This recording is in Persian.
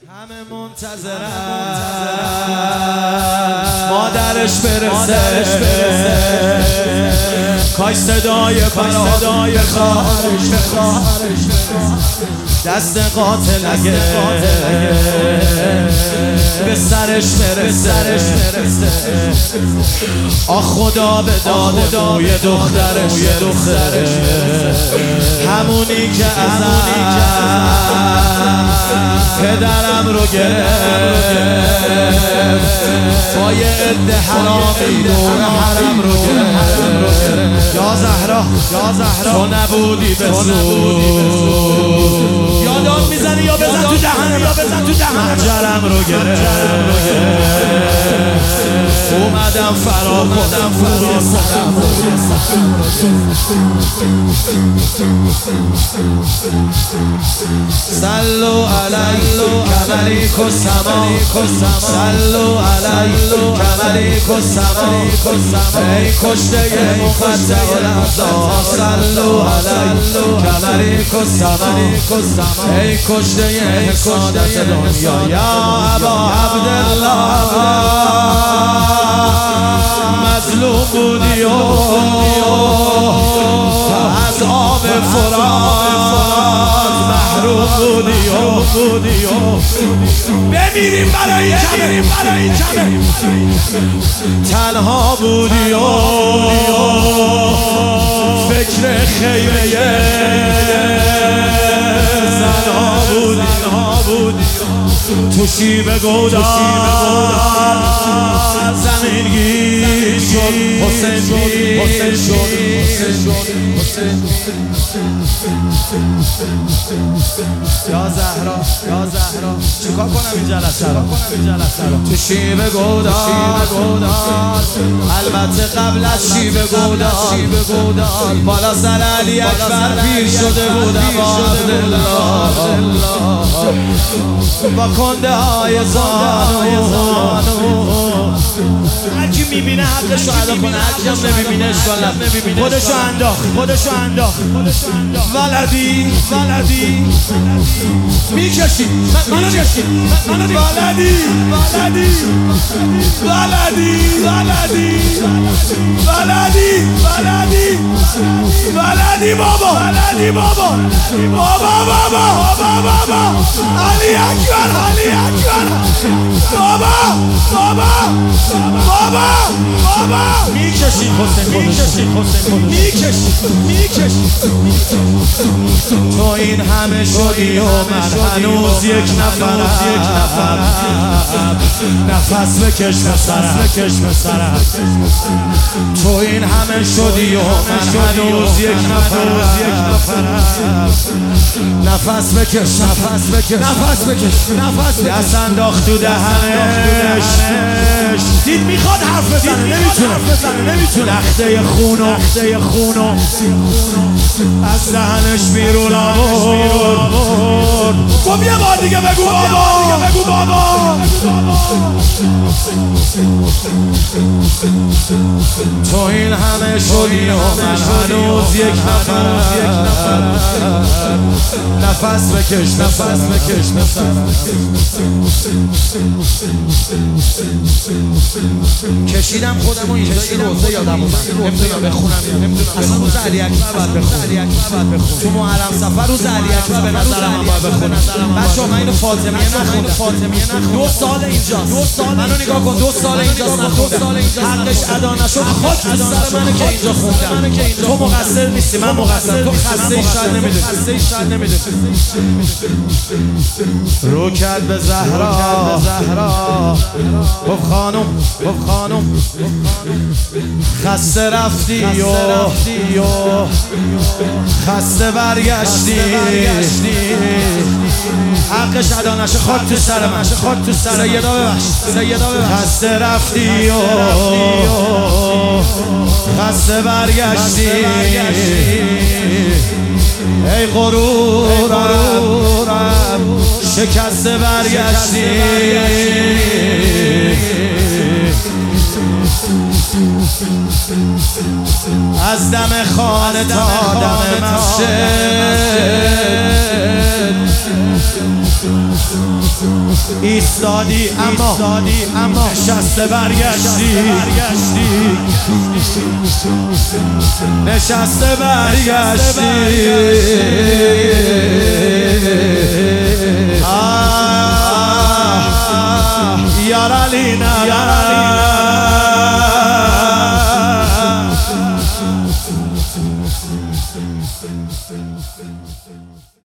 همه منتظرن مادرش برسه کاش صدای خواهرش دست قاتل اگه به سرش برسه آه خدا به داد روی دخترش همونی که پدرم رو گرفت با یه عده حرامی دور حرم رو گرفت یا زهرا تو نبودی به زود یا داد میزنی یا بزن تو دهنم محجرم رو گرفت اومدم فرا کنم صلو علی کمریک و سما صلو علی کمریک و سما ای کشته مقطع الابصار صلو علی کمریک و سما ای کشته سعادت دنیا یا ابا عبدالله مظلوم بودی و از آب فرات محروم بودی و بمیریم برای کمه تنها بودی و فکر خیمه زنها بودی تو شیب گودار زمین گیر شد حسین شد یا زهرا چیکار کنم این جلسه رو تو شیب گودار البته قبل از شیب گودار بالا سر علی اکبر پیر شده بودم با کنده های زانو هرکی میبینه حقشو ادا کنه هرکی هم نمیبینه اشکال خودشو انداخت ولدی میکشی ولدی بابا علی اکبر بابا میکشی تو این همه شدی و من هنوز یک نفرم نفس بکش بسرم تو این همه شدی و من هنوز یک نفرم نفس بکش دست انداخت تو دهنش دید میخواد حرف بزنه نمیتونه لخته خونو از دهنش بیرون آورد گفت یه بار دیگه بگو بابا تو این همه شدی و من هنوز یک نفرم نفس بکش کشیدم خودمو اینجا این روزه یادم نمیدونم بخونم اصلا روز علی اکبر باید بخونم تو محرم سفر روز علی اکبر به نظرم هم باید بخونم بچه ها من اینو فاطمیه نخوندم 2 سال اینجاست منو نگاه کن 2 سال اینجاست نخوندم حقش ادا نشد خاک تو سر منه که اینجا خوندم تو مقصر نیستی من مقصر تو خسته ای شاید نمیدونی رو کرد به زهرا گفت خانم خسته رفتی و خسته برگشتی حقش ادا نشه خاک تو سر من سیدا ببخش خسته رفتی و خسته برگشتی ای غرورم شکسته برگشتی از دم خانه تا دم مسجد ایستادی اما نشسته برگشتی نشسته برگشتی